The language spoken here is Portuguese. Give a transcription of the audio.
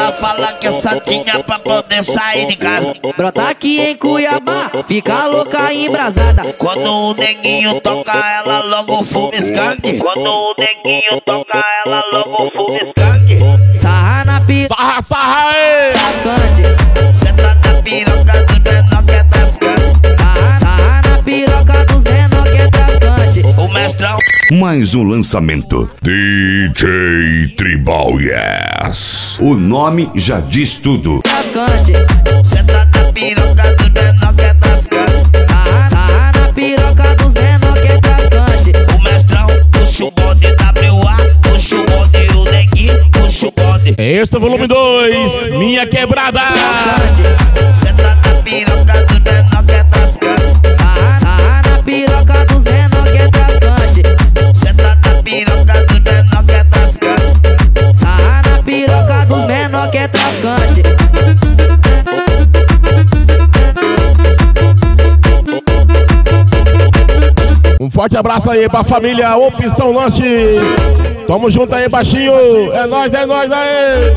ela fala que é santinha pra poder sair de casa. Brota aqui em Cuiabá, fica louca embrasada. Quando o neguinho toca, ela logo fuma skunk. Quando o neguinho toca, ela logo fuma skunk. Sarra na Sarra, sarra, ê! traficante. Senta na piroca dos menor que é traficante. Sarra na piroca dos menor que é traficante. O mestrão Mais um lançamento. DJ Tribal Yes. O nome já diz tudo. Traficante. senta na piroca dos menor que é traficante. Sarra na piroca dos menor que é traficante. O mestrão puxa o bonde WA, puxa o bonde o neguinho, puxa o bonde. Este é o volume 2, Minha Quebrada. Senta na piroca dos menor que é traficante. Sarra na piroca dos menor que é traficante. Senta na piroca dos menor que é traficante. Sarra na piroca dos menor que é traficante. Um forte abraço aí pra família Opção Lanches. Tamo junto aí, baixinho. É nóis aí.